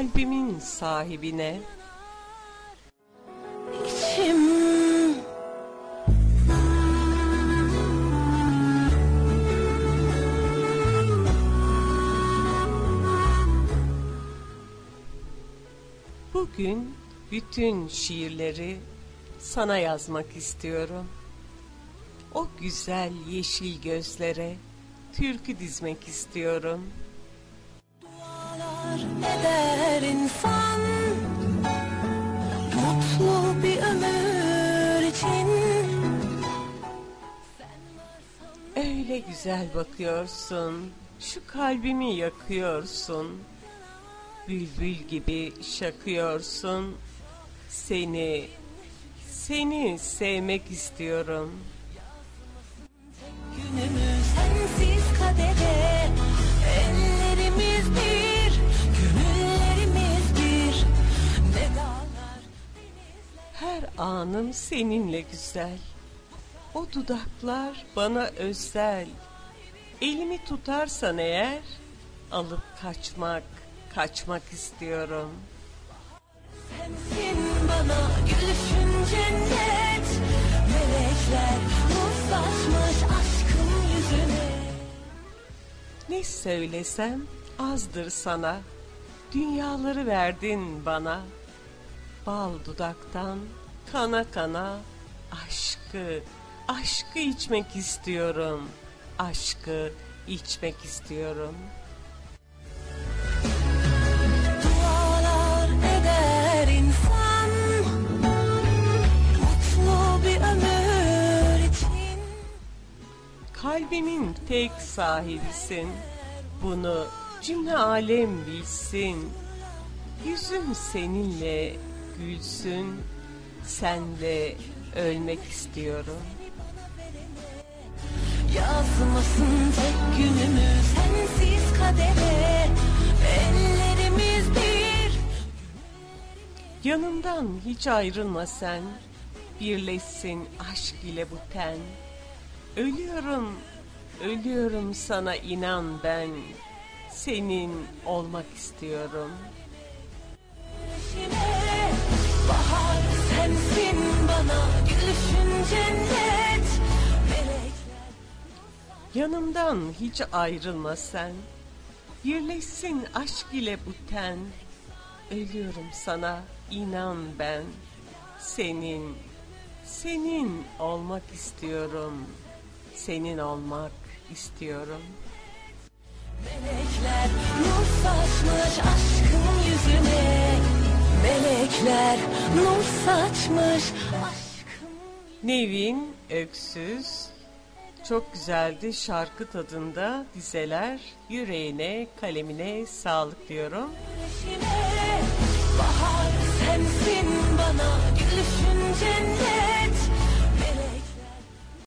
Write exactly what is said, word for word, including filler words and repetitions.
kalbimin sahibine. İçim Bugün bütün şiirleri sana yazmak istiyorum. O güzel yeşil gözlere türkü dizmek istiyorum. dualar eder insan, mutlu bir ömür için. Öyle güzel bakıyorsun, şu kalbimi yakıyorsun. Bülbül gibi şakıyorsun. Seni, seni sevmek istiyorum. Günümüz sensiz kadere, ellerimiz bir, gönüllerimiz bir. Ne dağlar, denizler. Her anım seninle güzel. O dudaklar bana özel. Elimi tutarsan eğer, alıp kaçmak, kaçmak istiyorum. Sensin bana gülüşün cennet, melekler muhtaçmış aşkın yüzüne. Ne söylesem azdır sana, dünyaları verdin bana. Bal dudaktan kana kana, aşkı, aşkı içmek istiyorum. Aşkı içmek istiyorum. Dualar eder insan, mutlu bir ömür için. Kalbimin tek sahibisin, bunu cümle alem bilsin. Yüzüm seninle gülsün, senle ölmek istiyorum. Yazmasın tek günümüz sensiz kadere, ellerimiz bir. Yanımdan hiç ayrılma sen, birleşsin aşk ile bu ten. Ölüyorum, ölüyorum sana inan ben, senin olmak istiyorum. Güneşime bahar sensin bana gülüşün cennet, melekler. Yanımdan hiç ayrılma sen, birleşsin aşk ile bu ten. Ölüyorum sana inan ben, senin, senin olmak istiyorum. Senin olmak istiyorum. Melekler nur saçmış aşkın yüzüne, melekler nur saçmış aşkın. Nevin Öksüz. Çok güzeldi, şarkı tadında dizeler. Yüreğine, kalemine sağlık diyorum. Güneşime bahar sensin bana gülüşün cennet.